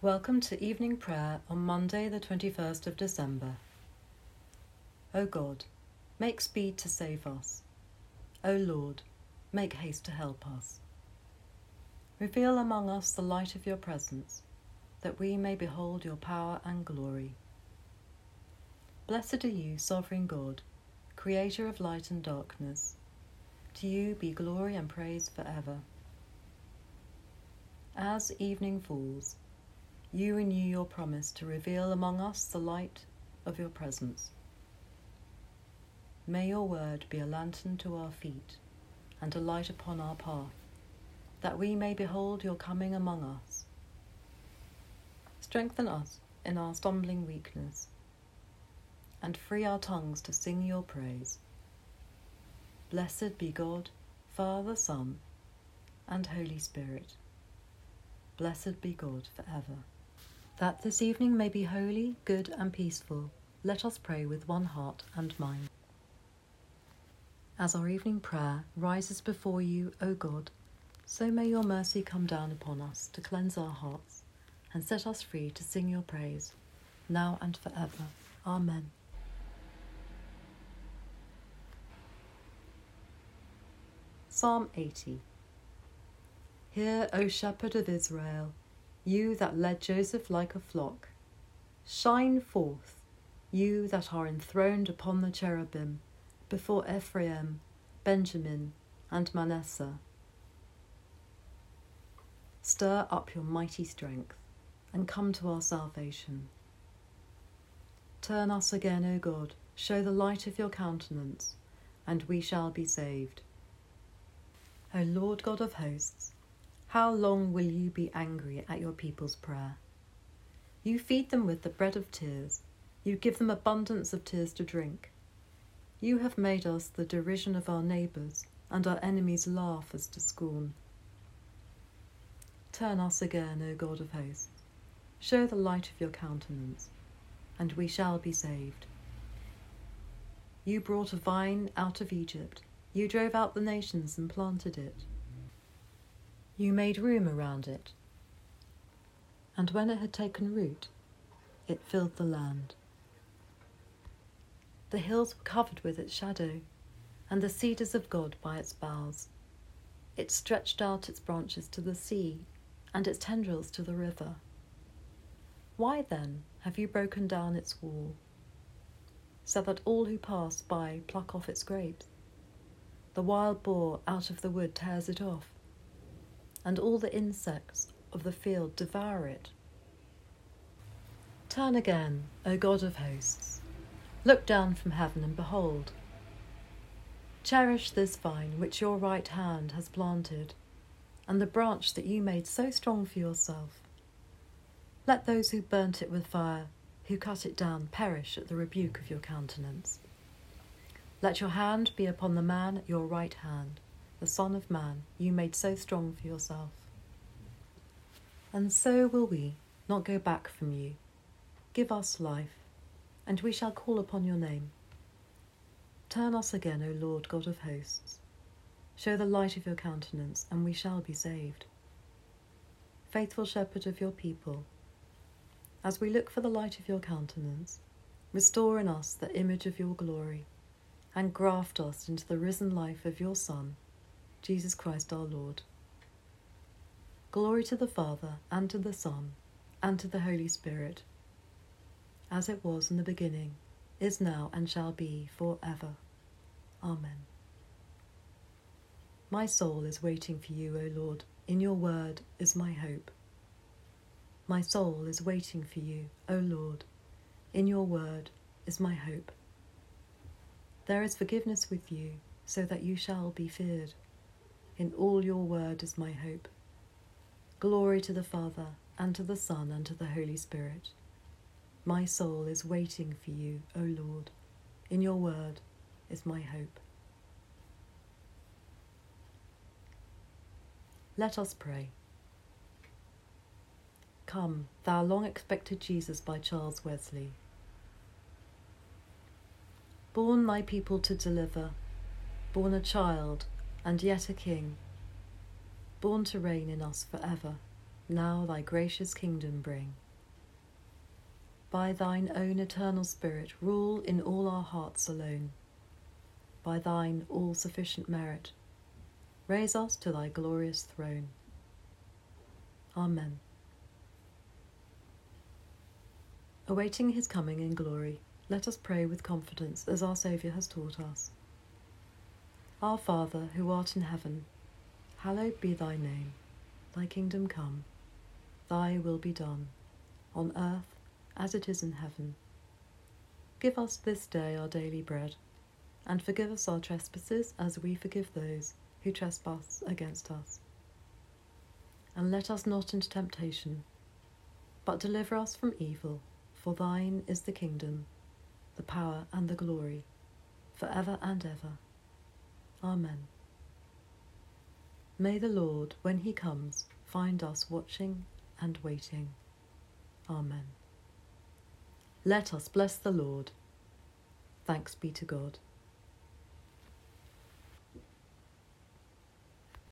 Welcome to evening prayer on Monday the 21st of December. O God, make speed to save us. O Lord, make haste to help us. Reveal among us the light of your presence, that we may behold your power and glory. Blessed are you, sovereign God, creator of light and darkness. To you be glory and praise forever. As evening falls, you renew your promise to reveal among us the light of your presence. May your word be a lantern to our feet and a light upon our path, that we may behold your coming among us. Strengthen us in our stumbling weakness, and free our tongues to sing your praise. Blessed be God, Father, Son, and Holy Spirit. Blessed be God forever. That this evening may be holy, good, and peaceful, let us pray with one heart and mind. As our evening prayer rises before you, O God, so may your mercy come down upon us to cleanse our hearts and set us free to sing your praise, now and forever. Amen. Psalm 80. Hear, O Shepherd of Israel, you that led Joseph like a flock. Shine forth, you that are enthroned upon the cherubim, before Ephraim, Benjamin, and Manasseh. Stir up your mighty strength, and come to our salvation. Turn us again, O God, show the light of your countenance, and we shall be saved. O Lord God of hosts, how long will you be angry at your people's prayer? You feed them with the bread of tears. You give them abundance of tears to drink. You have made us the derision of our neighbours, and our enemies laugh as to scorn. Turn us again, O God of hosts. Show the light of your countenance, and we shall be saved. You brought a vine out of Egypt. You drove out the nations and planted it. You made room around it, and when it had taken root, it filled the land. The hills were covered with its shadow, and the cedars of God by its boughs. It stretched out its branches to the sea, and its tendrils to the river. Why then have you broken down its wall, so that all who pass by pluck off its grapes? The wild boar out of the wood tears it off, and all the insects of the field devour it. Turn again, O God of hosts. Look down from heaven and behold. Cherish this vine which your right hand has planted, and the branch that you made so strong for yourself. Let those who burnt it with fire, who cut it down, perish at the rebuke of your countenance. Let your hand be upon the man at your right hand, the Son of Man you made so strong for yourself. And so will we not go back from you. Give us life, and we shall call upon your name. Turn us again, O Lord God of hosts. Show the light of your countenance, and we shall be saved. Faithful shepherd of your people, as we look for the light of your countenance, restore in us the image of your glory, and graft us into the risen life of your Son, Jesus Christ our Lord. Glory to the Father, and to the Son, and to the Holy Spirit, as it was in the beginning, is now, and shall be for ever. Amen. My soul is waiting for you, O Lord. In your word is my hope. My soul is waiting for you, O Lord. In your word is my hope. There is forgiveness with you, so that you shall be feared. In all your word is my hope. Glory to the Father, and to the Son, and to the Holy Spirit. My soul is waiting for you, O Lord. In your word is my hope. Let us pray. Come, thou long-expected Jesus by Charles Wesley. Born thy people to deliver, born a child, and yet a king, born to reign in us forever. now thy gracious kingdom bring. By thine own eternal Spirit, rule in all our hearts alone. By thine all-sufficient merit, raise us to thy glorious throne. Amen. Awaiting his coming in glory, let us pray with confidence as our Saviour has taught us. Our Father, who art in heaven, hallowed be thy name. Thy kingdom come, thy will be done, on earth as it is in heaven. Give us this day our daily bread, and forgive us our trespasses as we forgive those who trespass against us. And let us not into temptation, but deliver us from evil. For thine is the kingdom, the power and the glory, for ever and ever. Amen. May the Lord, when he comes, find us watching and waiting. Amen. Let us bless the Lord. Thanks be to God.